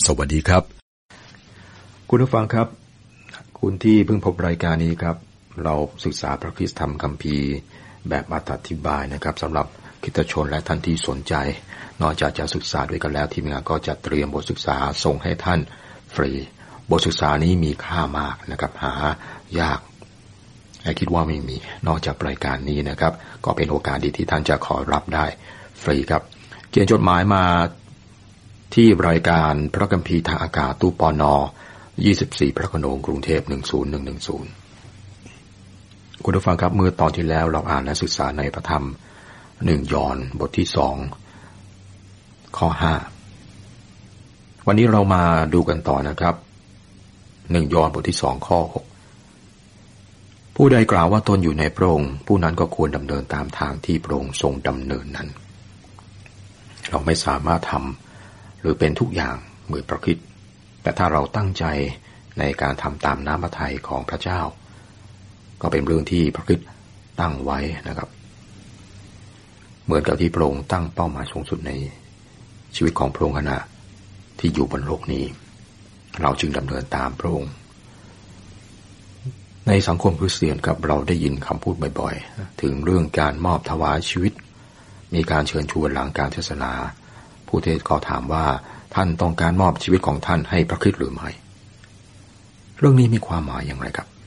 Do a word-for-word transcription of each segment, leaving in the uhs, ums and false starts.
สวัสดีครับคุณผู้ฟังครับคุณที่เพิ่งพบรายการนี้ครับเราศึกษาพระคริสตธรรมคัมภีร์แบบอธิบายนะครับสำหรับคริสตชนและท่านที่สนใจนอกจากจะศึกษาด้วยกันแล้วทีมงานก็จะเตรียมบทศึกษาส่งให้ท่านฟรีบทศึกษานี้มีค่ามากนะครับหายากและคิดว่าไม่มีนอกจากรายการนี้นะครับก็เป็นโอกาสดีที่ท่านจะขอรับได้ฟรีครับเขียนจดหมายมาที่รายการพระคัมภีร์ทางอากาศตู้ปนยี่สิบสี่พระโขนงกรุงเทพหนึ่งศูนย์หนึ่งหนึ่งศูนย์คุณผู้ฟังครับเมื่อตอนที่แล้วเราอ่านและศึกษาในพระธรรมหนึ่งยอห์นบทที่สองข้อห้าวันนี้เรามาดูกันต่อนะครับหนึ่งยอห์นบทที่สองข้อหกผู้ใดกล่าวว่าตนอยู่ในพระองค์ผู้นั้นก็ควรดำเนินตามทางที่พระองค์ทรงดำเนินนั้นเราไม่สามารถทำหรือเป็นทุกอย่างเหมือนพระคริสต์แต่ถ้าเราตั้งใจในการทำตามน้ำพระทัยของพระเจ้าก็เป็นเรื่องที่พระคริสต์ตั้งไว้นะครับเหมือนกับที่พระองค์ตั้งเป้าหมายสูงสุดในชีวิตของพระองค์ขณะที่อยู่บนโลกนี้เราจึงดำเนินตามพระองค์ในสังคมคริสเตียนครับเราได้ยินคำพูดบ่อยๆถึงเรื่องการมอบถวายชีวิตมีการเชิญชวนหลังการเทศนาผู้เทศก็ถามว่าท่านต้องการมอบชีวิตของท่านให้พระคริสต์หรือไม่เรื่องนี้มีความหมายอย่างไรครับ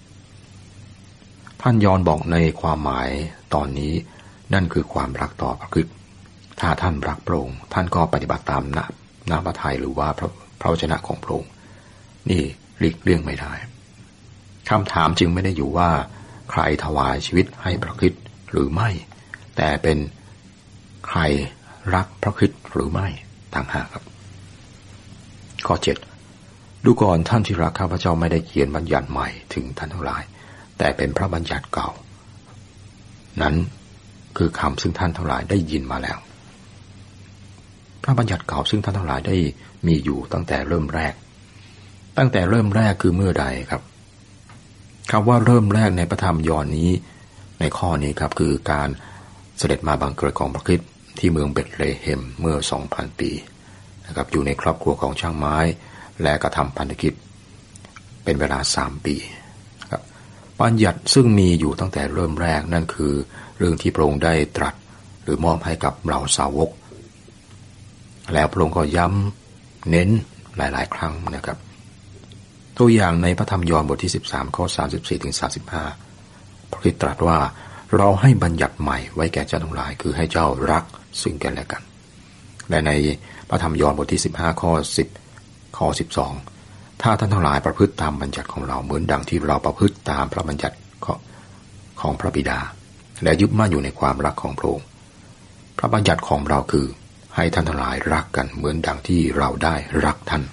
ท่านยอห์นบอกในความหมายตอนนี้นั่นคือความรักต่อพระคริสต์ถ้าท่านรักพระองค์ท่านก็ปฏิบัติตามน้ำพระทัยหรือว่าพระพระวจนะของพระองค์นี่หลีกเลี่ยงไม่ได้คำถามจึงไม่ได้อยู่ว่าใครถวายชีวิตให้พระคริสต์หรือไม่แต่เป็นใครรักพระคริสต์หรือไม่ต่างหากครับข้อเจ็ดดูก่อนท่านที่รักข้าพเจ้าไม่ได้เขียนบัญญัติใหม่ถึงท่านทั้งหลายแต่เป็นพระบัญญัติเก่านั้นคือคำซึ่งท่านทั้งหลายได้ยินมาแล้วพระบัญญัติเก่าซึ่งท่านทั้งหลายได้มีอยู่ตั้งแต่เริ่มแรกตั้งแต่เริ่มแรกคือเมื่อใดครับคำว่าเริ่มแรกในพระธรรมยอห์นนี้ในข้อนี้ครับคือการเสด็จมาบังเกิดของพระคริสต์ที่เมืองเบธเลเฮมเมื่อ สองพัน ปีนะครับอยู่ในครอบครัวของช่างไม้และกระทำพันธกิจเป็นเวลาสามปีครับบัญญัติซึ่งมีอยู่ตั้งแต่เริ่มแรกนั่นคือเรื่องที่พระองค์ได้ตรัสหรือมอบให้กับเหล่าสาวกแล้วพระองค์ก็ย้ำเน้นหลายๆครั้งนะครับตัวอย่างในพระธรรมยอห์นบทที่สิบสามข้อสามสิบสี่ถึงสามสิบห้าพระคริสต์ตรัสว่าเราให้บัญญัติใหม่ไว้แก่เจ้าทั้งหลายคือให้เจ้ารักซึ่งกันและกันและในพระธรรมยอห์นบทที่สิบห้าข้อสิบข้อสิบสองถ้าท่านทั้งหลายประพฤติตามบัญญัติของเราเหมือนดังที่เราประพฤติตามพระบัญญัติของพระบิดาและยึดมั่นอยู่ในความรักของพระองค์พระบัญญัติของเราคือให้ท่านทั้งหลายรักกันเหมือนดังที่เราได้รักท่าน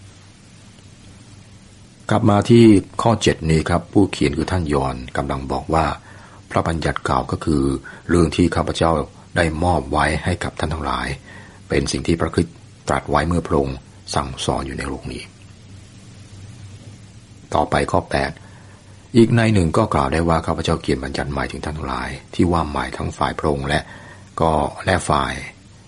กลับมาที่ข้อเจ็ดนี้ครับผู้เขียนคือท่านยอห์นกำลังบอกว่าพระบัญญัติเก่าก็คือเรื่องที่ข้าพเจ้าได้มอบไว้ให้กับท่านทั้งหลายเป็นสิ่งที่พระคริสต์ตรัสไว้เมื่อพระองค์สั่งสอนอยู่ในโลกนี้ต่อไปข้อแปดอีกในหนึ่งก็กล่าวได้ว่าข้าพเจ้าเขียนบัญญัติใหม่ถึงท่านทั้งหลายที่ว่าหมายทั้งฝ่ายพระองค์และก็และฝ่าย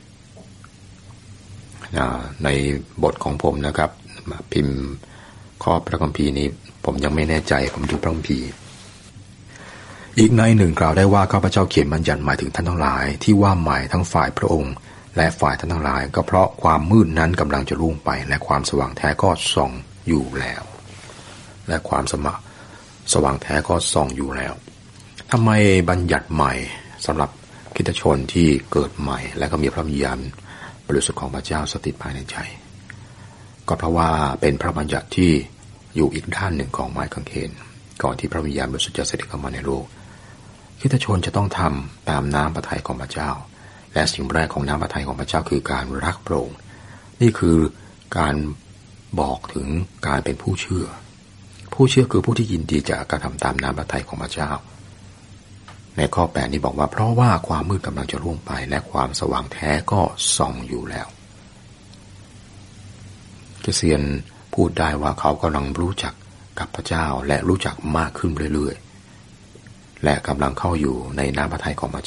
ในบทของผมนะครับพิมพ์ข้อพระคัมภีร์นี้ผมยังไม่แน่ใจผมดูพระคัมภีร์อีกในหนึ่งกล่าวได้ว่าข้าพเจ้าเขียนบัญญัติหมายถึงท่านทั้งหลายที่ว่าหมายทั้งฝ่ายพระองค์และฝ่ายท่านทั้งหลายก็เพราะความมืดนั้นกำลังจะรุ่งไปและความสว่างแท้ก็ส่องอยู่แล้วและความสมะสว่างแท้ก็ส่องอยู่แล้วทำไมบัญญัติใหม่สำหรับคริสตชนที่เกิดใหม่และก็มีพระวิญญาณบริสุทธิ์ของพระเจ้าสถิตภายในใจก็เพราะว่าเป็นพระบัญญัติที่อยู่อีกด้านหนึ่งของไม้กางเขนก่อนที่พระวิญญาณบริสุทธิ์จะเสด็จเข้ามาในโลกคริสตชนจะต้องทำตามน้ำพระทัยของพระเจ้าและสิ่งแรกของน้ำพระทัยของพระเจ้าคือการรักพระองค์นี่คือการบอกถึงการเป็นผู้เชื่อผู้เชื่อคือผู้ที่ยินดีจะกระทำตามน้ำพระทัยของพระเจ้าในข้อแปดนี้บอกว่าเพราะว่าความมืดกำลังจะล่วงไปและความสว่างแท้ก็ส่องอยู่แล้วคริสเตียนพูดได้ว่าเขากำลังรู้จักกับพระเจ้าและรู้จักมากขึ้นเรื่อยๆและกำลังเข้าอยู่ในน้ำพระทัยของพระ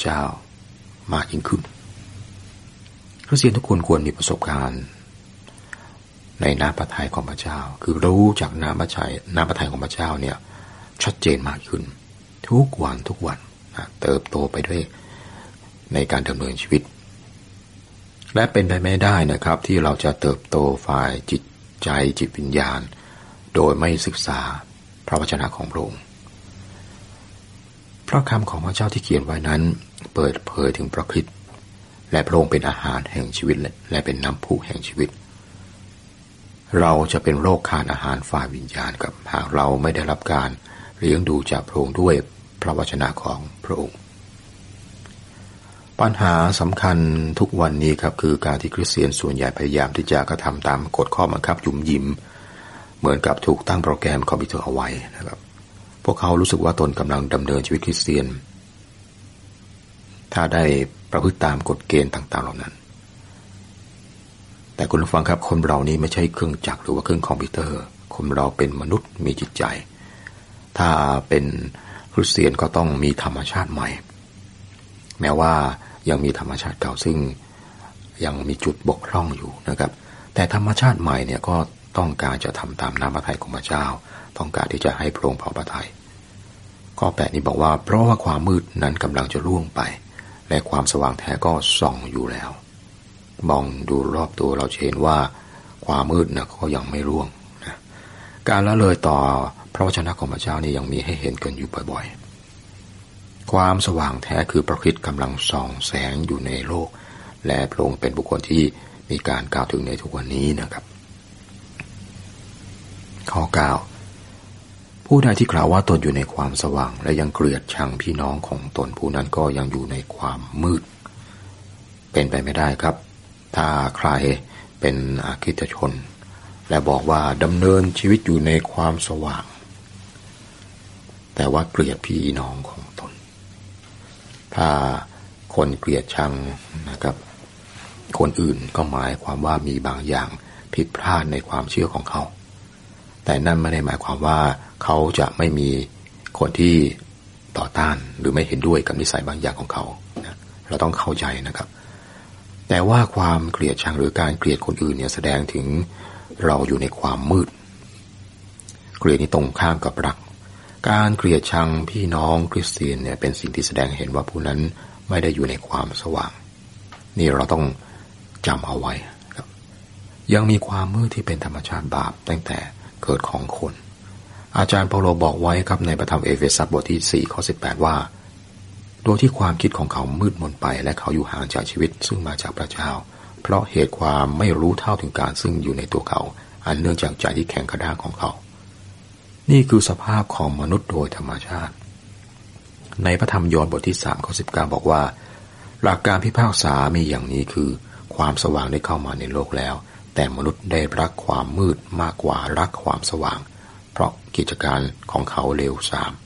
เจ้ามากยิ่งขึ้นคริสเตียนทุกคนควรมีประสบการณ์ในน้ำพระทัยของพระเจ้าคือรู้จากน้ำพระทัยน้ำพระทัยของพระเจ้าเนี่ยชัดเจนมากขึ้นทุกวันทุกวันนะเติบโตไปด้วยในการดำเนินชีวิตและเป็นไปไม่ได้นะครับที่เราจะเติบโตฝ่ายจิตใจจิตวิญญาณโดยไม่ศึกษาพระวจนะของพระองค์พระคำของพระเจ้าที่เขียนไว้นั้นเปิดเผยถึงพระคริสต์และพระองค์เป็นอาหารแห่งชีวิตและเป็นน้ำพุแห่งชีวิตเราจะเป็นโรคขาดอาหารฝ่ายวิญญาณกับหากเราไม่ได้รับการเลี้ยงดูจากพระองค์ด้วยพระวจนะของพระองค์ปัญหาสำคัญทุกวันนี้ครับคือการที่คริสเตียนส่วนใหญ่พยายามที่จะกระทำตามกฎข้อบังคับหยุมหยิมเหมือนกับถูกตั้งโปรแกรมคอมพิวเตอร์เอาไว้นะครับพวกเขารู้สึกว่าตนกำลังดำเนินชีวิตคริสเตียนถ้าได้ประพฤติตามกฎเกณฑ์ต่างๆเหล่านั้นแต่คุณผู้ฟังครับคนเรานี้ไม่ใช่เครื่องจักรหรือว่าเครื่องคอมพิวเตอร์คนเราเป็นมนุษย์มีจิตใจถ้าเป็นคริสเตียนก็ต้องมีธรรมชาติใหม่แม้ว่ายังมีธรรมชาติเก่าซึ่งยังมีจุดบกพร่องอยู่นะครับแต่ธรรมชาติใหม่เนี่ยก็ต้องการจะทำตามน้ำพระทัยของพระเจ้าต้องการที่จะให้พระองค์พอพระทัยข้อแปดนี้บอกว่าเพราะว่าความมืดนั้นกำลังจะล่วงไปและความสว่างแท้ก็ส่องอยู่แล้วมองดูรอบตัวเราเห็นว่าความมืดนะก็ยังไม่ร่วงนะการละเลยต่อพระวจนะของพระเจ้านี่ยังมีให้เห็นกันอยู่บ่อยๆความสว่างแท้คือพระคริสต์กำลังส่องแสงอยู่ในโลกและพระองค์เป็นบุคคลที่มีการกล่าวถึงในทุกวันนี้นะครับข้อเก้าผู้ใดที่กล่าวว่าตนอยู่ในความสว่างและยังเกลียดชังพี่น้องของตนผู้นั้นก็ยังอยู่ในความมืดเป็นไปไม่ได้ครับถ้าใครเป็นอาคริสตชนและบอกว่าดำเนินชีวิตอยู่ในความสว่างแต่ว่าเกลียดพี่น้องของตนถ้าคนเกลียดชังนะครับคนอื่นก็หมายความว่ามีบางอย่างผิดพลาดในความเชื่อของเขาแต่นั่นไม่ได้หมายความว่าเขาจะไม่มีคนที่ต่อต้านหรือไม่เห็นด้วยกับนิสัยบางอย่างของเขานะเราต้องเข้าใจนะครับแต่ว่าความเกลียดชังหรือการเกลียดคนอื่นเนี่ยแสดงถึงเราอยู่ในความมืดเกลียดนี่ตรงข้ามกับรักการเกลียดชังพี่น้องคริสเตียนเนี่ยเป็นสิ่งที่แสดงเห็นว่าผู้นั้นไม่ได้อยู่ในความสว่างนี่เราต้องจำเอาไว้ครับยังมีความมืดที่เป็นธรรมชาติบาปตั้งแต่เกิดของคนอาจารย์เปาโลบอกไว้ครับในพระธรรมเอเฟซัสบทที่สี่ข้อสิบแปดว่าโดยที่ความคิดของเขามืดมนไปและเขาอยู่ห่างจากชีวิตซึ่งมาจากพระเจ้าเพราะเหตุความไม่รู้เท่าถึงการซึ่งอยู่ในตัวเขาอันเนื่องจากใจที่แข็งกระด้างของเขานี่คือสภาพของมนุษย์โดยธรรมชาติในพระธรรมยอห์นบทที่สามข้อสิบเก้าบอกว่าหลักการพิพากษามีอย่างนี้คือความสว่างได้เข้ามาในโลกแล้วแต่มนุษย์ได้รักความมืดมากกว่ารักความสว่างเพราะกิจการของเขาเลวทราม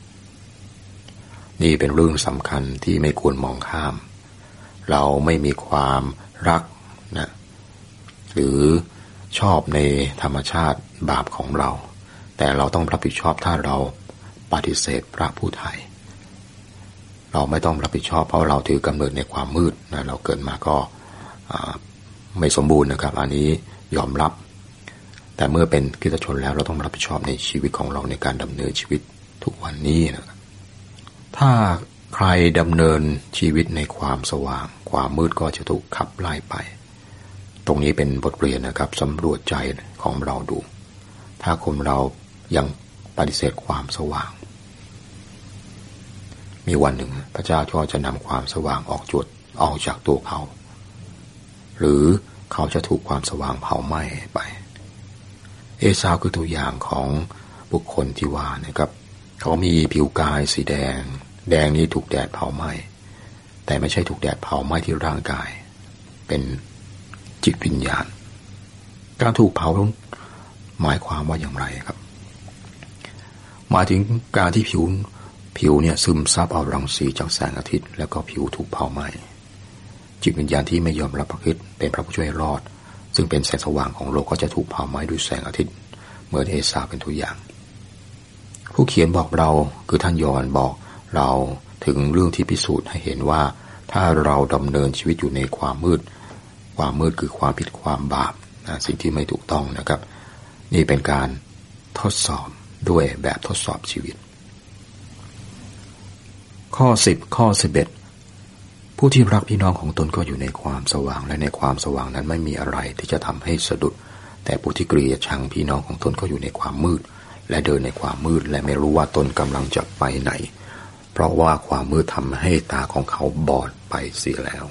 นี่เป็นเรื่องสำคัญที่ไม่ควรมองข้ามเราไม่มีความรักนะหรือชอบในธรรมชาติบาปของเราแต่เราต้องรับผิดชอบถ้าเราปฏิเสธพระผู้ไถ่เราไม่ต้องรับผิดชอบเพราะเราถือกำเนิดในความมืดนะเราเกิดมาก็ไม่สมบูรณ์นะครับอันนี้ยอมรับแต่เมื่อเป็นคริสตชนแล้วเราต้องรับผิดชอบในชีวิตของเราในการดำเนินชีวิตทุกวันนี้นะครับถ้าใครดำเนินชีวิตในความสว่างความมืดก็จะถูกขับไล่ไปตรงนี้เป็นบทเรียนนะครับสำรวจใจของเราดูถ้าคนเรายังปฏิเสธความสว่างมีวันหนึ่งพระเจ้าก็จะนำความสว่างออกจุดออกจากตัวเขาหรือเขาจะถูกความสว่างเผาไหม้ไปเอซาวคือตัวอย่างของบุคคลที่ว่านะครับเขามีผิวกายสีแดงแดงนี้ถูกแดดเผาไหม้แต่ไม่ใช่ถูกแดดเผาไหม้ที่ร่างกายเป็นจิตวิญญาณการถูกเผาหมายความว่าอย่างไรครับหมายถึงการที่ผิวผิวเนี่ยซึมซับเอารังสีจากแสงอาทิตย์แล้วก็ผิวถูกเผาไหม้จิตวิญญาณที่ไม่ยอมรับพระคริสต์เป็นพระผู้ช่วยรอดซึ่งเป็นแสงสว่างของโลกก็จะถูกเผาไหม้ด้วยแสงอาทิตย์เหมือนเอซาวเป็นตัวอย่างผู้เขียนบอกเราคือท่านยอห์นบอกเราถึงเรื่องที่พิสูจน์ให้เห็นว่าถ้าเราดำเนินชีวิตอยู่ในความมืดความมืดคือความผิดความบาปสิ่งที่ไม่ถูกต้องนะครับนี่เป็นการทดสอบด้วยแบบทดสอบชีวิตข้อสิบข้อสิบเอ็ดผู้ที่รักพี่น้องของตนก็อยู่ในความสว่างและในความสว่างนั้นไม่มีอะไรที่จะทำให้สะดุดแต่ผู้ที่เกลียดชังพี่น้องของตนก็อยู่ในความมืดและเดินในความมืดและไม่รู้ว่าตนกำลังจะไปไหนเพราะว่าความมืดทำให้ตาของเขาบอดไปเสียแล้ว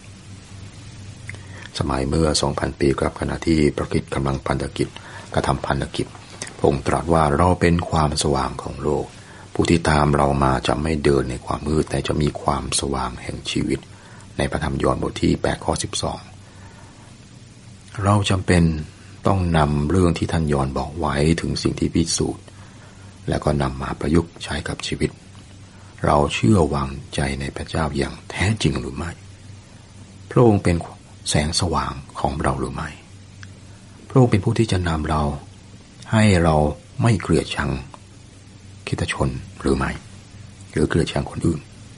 สมัยเมื่อ สองพัน ปีครับขณะที่พระคริสต์กำลังพันธกิจกระทำพันธกิจพระองค์ตรัสว่าเราเป็นความสว่างของโลกผู้ที่ตามเรามาจะไม่เดินในความมืดแต่จะมีความสว่างแห่งชีวิตในพระธรรมยอห์นบทที่แปดข้อสิบสองเราจำเป็นต้องนำเรื่องที่ท่านยอห์นบอกไว้ถึงสิ่งที่พิสูจน์แล้วก็นำมาประยุกต์ใช้กับชีวิตเราเชื่อวางใจในพระเจ้าอย่างแท้จริงหรือไม่พระองค์เป็นแสงสว่างของเราหรือไม่พระองค์เป็นผู้ที่จะนำเราให้เราไม่เกลียดชังคริสตชนหรือไม่หรือเกลียดชังคนอื่น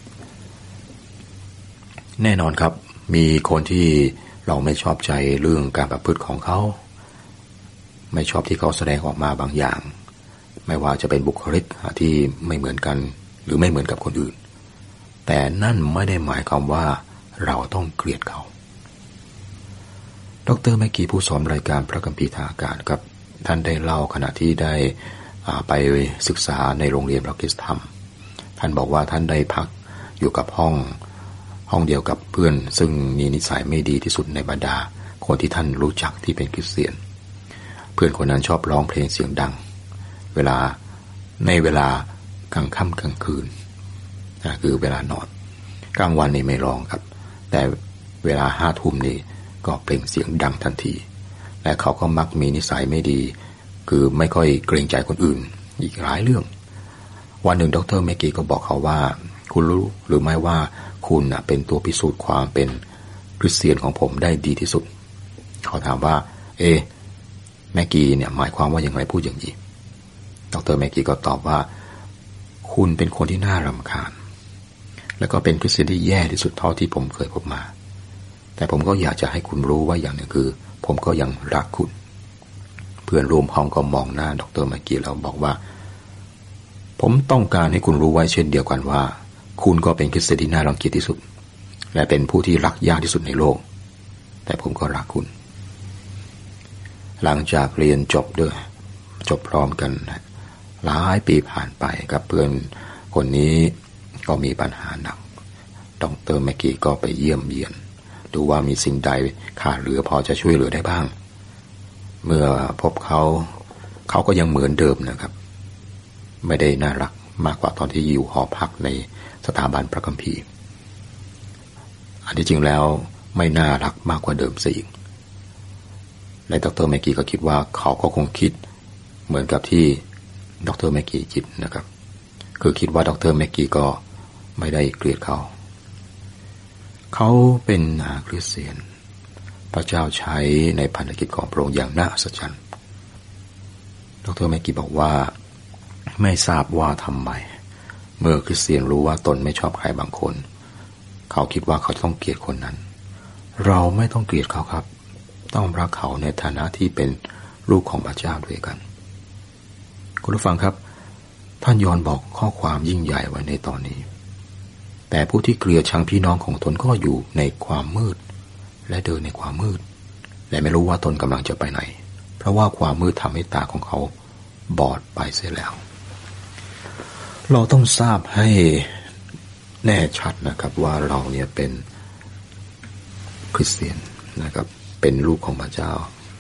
แน่นอนครับมีคนที่เราไม่ชอบใจเรื่องการประพฤติของเขาไม่ชอบที่เขาแสดงออกมาบางอย่างไม่ว่าจะเป็นบุคลิกที่ไม่เหมือนกันหรือไม่เหมือนกับคนอื่นแต่นั่นไม่ได้หมายความว่าเราต้องเกลียดเขาดร.แมกกี้ผู้สอนรายการพระคัมภีร์ทางอากาศครับท่านได้เล่าขณะที่ได้ไปศึกษาในโรงเรียนคริสตธรรมท่านบอกว่าท่านได้พักอยู่กับห้องห้องเดียวกับเพื่อนซึ่งมีนิสัยไม่ดีที่สุดในบรรดาคนที่ท่านรู้จักที่เป็นคริสเตียนเพื่อนคนนั้นชอบร้องเพลงเสียงดังเวลาในเวลากลางค่ำกลางคืนนะคือเวลานอนกลางวันนี่ไม่ร้องครับแต่เวลาห้าทุ่มนี่ก็เปล่งเสียงดังทันทีและเขาก็มักมีนิสัยไม่ดีคือไม่ค่อยเกรงใจคนอื่นอีกหลายเรื่องวันหนึ่งดร.แมกกี้ก็บอกเขาว่าคุณรู้หรือไม่ว่าคุณนะเป็นตัวพิสูจน์ความเป็นคริสเตียนของผมได้ดีที่สุดเขาถามว่าเอแมกกี้เนี่ยหมายความว่าอย่างไรพูดอย่างนี้ดร.แมกกี้ก็ตอบว่าคุณเป็นคนที่น่ารำคาญแล้วก็เป็นคริสเตียนที่แย่ที่สุดเท่าที่ผมเคยพบมาแต่ผมก็อยากจะให้คุณรู้ว่าอย่างหนึ่งคือผมก็ยังรักคุณเพื่อนร่วมห้องก็มองหน้าดร.แมกกี้แล้วบอกว่าผมต้องการให้คุณรู้ไว้เช่นเดียวกันว่าคุณก็เป็นคริสเตียนที่น่ารังเกียจที่สุดและเป็นผู้ที่รักยากที่สุดในโลกแต่ผมก็รักคุณหลังจากเรียนจบด้วยจบพร้อมกันหลายปีผ่านไปกับเพื่อนคนนี้ก็มีปัญหาหนักดร.แมกกี้ก็ไปเยี่ยมเยียนดูว่ามีสิ่งใดขาดเหลือพอจะช่วยเหลือได้บ้างเมื่อพบเขาเขาก็ยังเหมือนเดิมนะครับไม่ได้น่ารักมากกว่าตอนที่อยู่หอพักในสถาบันพระคัมภีร์อันที่จริงแล้วไม่น่ารักมากกว่าเดิมซะอีกและดร.แมกกี้ก็คิดว่าเขาก็คงคิดเหมือนกับที่ดร.แมกกี้คิดนะครับคือคิดว่าดร.แมกกี้ก็ไม่ได้เกลียดเขาเขาเป็นคริสเตียนพระเจ้าใช้ในพันธกิจของพระองค์อย่างน่าอัศจรรย์ดร.แมกกี้บอกว่าไม่ทราบว่าทำไมเมื่อคริสเตียนรู้ว่าตนไม่ชอบใครบางคนเขาคิดว่าเขาต้องเกลียดคนนั้นเราไม่ต้องเกลียดเขาครับต้องรักเขาในฐานะที่เป็นลูกของพระเจ้าด้วยกันคุณผู้ฟังครับท่านยอห์นบอกข้อความยิ่งใหญ่ไว้ในตอนนี้แต่ผู้ที่เกลียดชังพี่น้องของตนก็อยู่ในความมืดและเดินในความมืดและไม่รู้ว่าตนกำลังจะไปไหนเพราะว่าความมืดทำให้ตาของเขาบอดไปเสียแล้วเราต้องทราบให้แน่ชัดนะครับว่าเราเนี่ยเป็นคริสเตียนนะครับเป็นลูกของพระเจ้า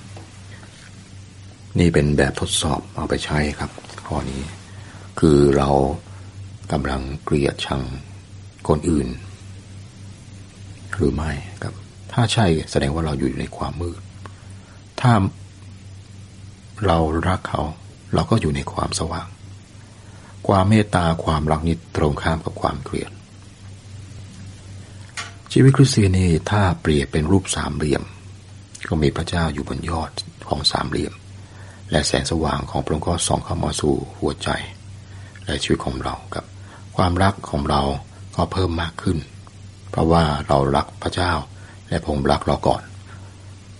นี่เป็นแบบทดสอบเอาไปใช้ครับข้อนี้คือเรากำลังเกลียดชังคนอื่นหรือไม่ครับถ้าใช่แสดงว่าเราอยู่ในความมืดถ้าเรารักเขาเราก็อยู่ในความสว่างความเมตตาความรักนี้ตรงข้ามกับความเกลียดชีวิตคริสเตียนนี่ถ้าเปรียบเป็นรูปสามเหลี่ยมก็มีพระเจ้าอยู่บนยอดของสามเหลี่ยมและแสงสว่างของพระองค์ก็ส่องเข้ามาสู่หัวใจและชีวิตของเราครับความรักของเราก็เพิ่มมากขึ้นเพราะว่าเรารักพระเจ้าและพระองค์รักเราก่อน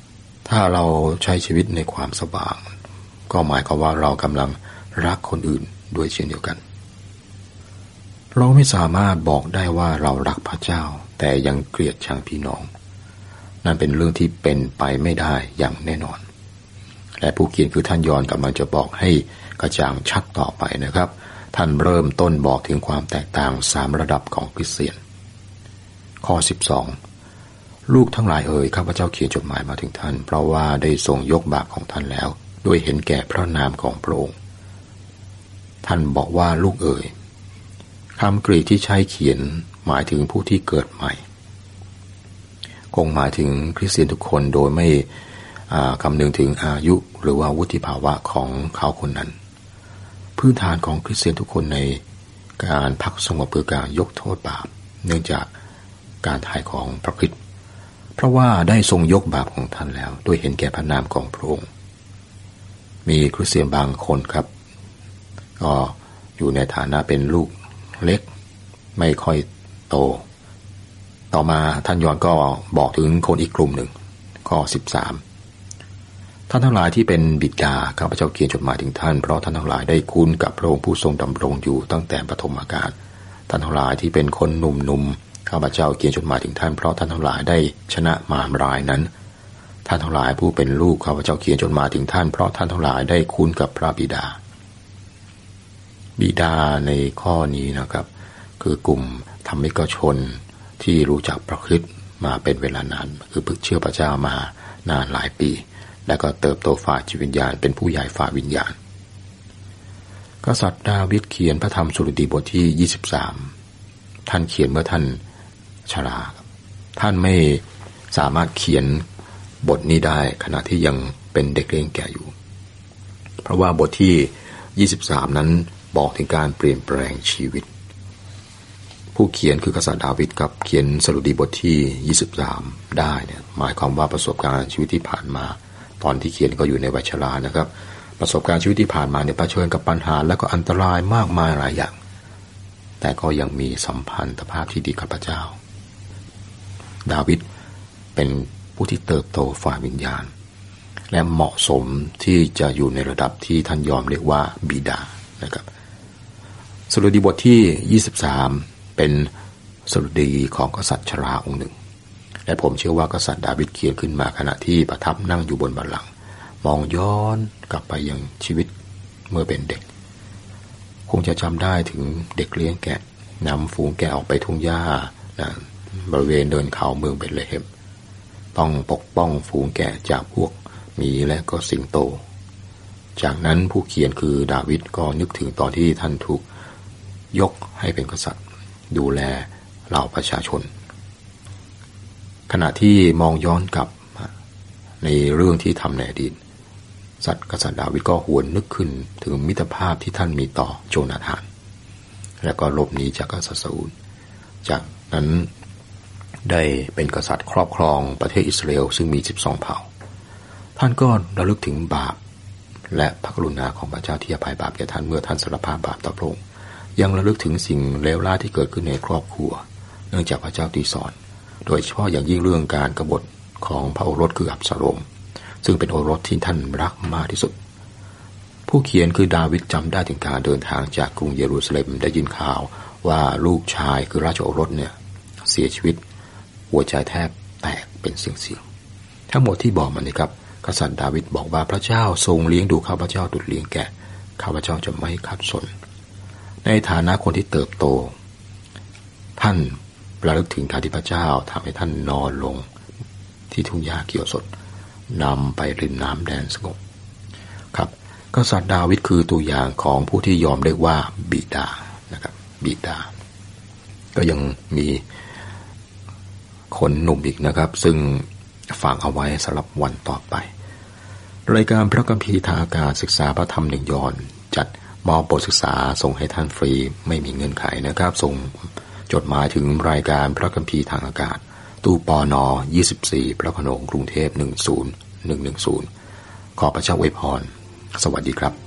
ถ้าเราใช้ชีวิตในความสว่างก็หมายความว่าเรากำลังรักคนอื่นด้วยเช่นเดียวกันเราไม่สามารถบอกได้ว่าเรารักพระเจ้าแต่ยังเกลียดชังพี่น้องนั่นเป็นเรื่องที่เป็นไปไม่ได้อย่างแน่นอนและผู้เขียนคือท่านยอห์นกำลังจะบอกให้กระจ่างชัดต่อไปนะครับท่านเริ่มต้นบอกถึงความแตกต่างสามระดับของคริสเตียนข้อสิบสองลูกทั้งหลายเอ่ยข้าพเจ้าเขียนจดหมายมาถึงท่านเพราะว่าได้ทรงยกบาปของท่านแล้วด้วยเห็นแก่พระนามของพระองค์ท่านบอกว่าลูกเอ่ยคำกรีกที่ใช้เขียนหมายถึงผู้ที่เกิดใหม่คงหมายถึงคริสเตียนทุกคนโดยไม่คำนึงถึงอายุหรือว่าวุฒิภาวะของเขาคนนั้นพื้นฐานของคริสเตียนทุกคนในการพักสงบคือการยกโทษบาปเนื่องจากการถ่ายของพระคริสต์เพราะว่าได้ทรงยกบาปของท่านแล้วด้วยเห็นแก่พระนามของพระองค์มีคริสเตียนบางคนครับก็อยู่ในฐานะเป็นลูกเล็กไม่ค่อยโตต่อมาท่านยอห์นก็บอกถึงคนอีกกลุ่มหนึ่งข้อสิบสามท่านทั้งหลายที่เป็นบิดาข้าพเจ้าเขียนจดหมายถึงท่านเพราะท่านทั้งหลายได้คุ้นกับพระองค์ผู้ทรงดำรงอยู่ตั้งแต่ปฐมกาลท่านทั้งหลายที่เป็นคนหนุ่มๆข้าพเจ้าเขียนจดหมายถึงท่านเพราะท่านทั้งหลายได้ชนะมารร้ายนั้นท่านทั้งหลายผู้เป็นลูกข้าพเจ้าเขียนจดหมายถึงท่านเพราะท่านทั้งหลายได้คุ้นกับพระบิดาบิดาในข้อนี้นะครับคือกลุ่มธรรมิกชนที่รู้จักพระคริสต์มาเป็นเวลานานคือพึ่งเชื่อพระเจ้ามานานหลายปีและก็เติบโตฝ่ายจิตวิญญาณเป็นผู้ใหญ่ฝ่ายวิญญาณกษัตริย์ดาวิดเขียนพระธรรมสดุดีบทที่ยี่สิบสามท่านเขียนเมื่อท่านชราท่านไม่สามารถเขียนบทนี้ได้ขณะที่ยังเป็นเด็กเลี้ยงแก่อยู่เพราะว่าบทที่ยี่สิบสามนั้นบอกถึงการเปลี่ยนแปลงชีวิตผู้เขียนคือกษัตริย์ดาวิดกับเขียนสดุดีบทที่ยี่สิบสามได้เนี่ยหมายความว่าประสบการณ์ชีวิตที่ผ่านมาตอนที่เขียนก็อยู่ในวัยชรานะครับประสบการณ์ชีวิตที่ผ่านมาเนี่ยเผชิญกับปัญหาและก็อันตรายมากมายหลายอย่างแต่ก็ยังมีสัมพันธภาพที่ดีกับพระเจ้าดาวิดเป็นผู้ที่เติบโตฝ่ายวิญญาณและเหมาะสมที่จะอยู่ในระดับที่ท่านยอมเรียกว่าบิดานะครับสดุดีบทที่ยี่สิบสามเป็นสดุดีของกษัตริย์ชราองค์หนึ่งและผมเชื่อว่ากษัตริย์ดาวิดเขียนขึ้นมาขณะที่ประทับนั่งอยู่บนบัลลังก์มองย้อนกลับไปยังชีวิตเมื่อเป็นเด็กคงจะจำได้ถึงเด็กเลี้ยงแกะนำฝูงแกะออกไปทุ่งหญ้านะบริเวณเดินเขาเมืองเบธเลเฮมต้องปกป้องฝูงแกะจากพวกหมีและก็สิงโตจากนั้นผู้เขียนคือดาวิดก็นึกถึงตอนที่ท่านถูกยกให้เป็นกษัตริย์ดูแลเหล่าประชาชนขณะที่มองย้อนกลับในเรื่องที่ทำในอดีตสัตว์กษัตริย์ดาวิดก็หวนนึกขึ้นถึงมิตรภาพที่ท่านมีต่อโจนาธานและก็หลบหนีจากกษัตริย์ซาอูลจากนั้นได้เป็นกษัตริย์ครอบครองประเทศอิสราเอลซึ่งมีสิบสองเผ่าท่านก็ระลึกถึงบาปและพระกรุณาของพระเจ้าที่อภัยบาปแก่ท่านเมื่อท่านสารภาพบาปต่อพระองค์ยังระลึกถึงสิ่งเลวร้ายที่เกิดขึ้นในครอบครัวเนื่องจากพระเจ้าตีสอนโดยเฉพาะอย่างยิ่งเรื่องการกบฏของพระโอรสคืออับซาโลมซึ่งเป็นโอรสที่ท่านรักมากที่สุดผู้เขียนคือดาวิดจำได้ถึงการเดินทางจากกรุงเยรูซาเล็มได้ยินข่าวว่าลูกชายคือราชโอรสเนี่ยเสียชีวิตหัวใจแทบแตกเป็นเสียงๆทั้งหมดที่บอกมานี่ครับกษัตริย์ดาวิดบอกว่าพระเจ้าทรงเลี้ยงดูข้าพเจ้าดุจเลี้ยงแกะข้าพเจ้าจะไม่ขัดสนในฐานะคนที่เติบโตท่านระลึกถึงการที่พระเจ้าทำให้ท่านนอนลงที่ทุ่งหญ้าเขียวสดนำไปริมน้ำแดนสงบครับกษัตริย์ดาวิดคือตัวอย่างของผู้ที่ยอมเรียกว่าบิดานะครับบิดาก็ยังมีคนหนุ่มอีกนะครับซึ่งฝากเอาไว้สำหรับวันต่อไปรายการพระคัมภีร์ทางอากาศศึกษาพระธรรมหนึ่งยอห์นจัดมอบบทศึกษาส่งให้ท่านฟรีไม่มีเงื่อนไขนะครับส่งจดหมายถึงรายการพระคัมภีร์ทางอากาศตู้ปนยี่สิบสี่พระโขนงกรุงเทพหนึ่งศูนย์หนึ่งหนึ่งศูนย์ขอพระเจ้าอวยพรสวัสดีครับ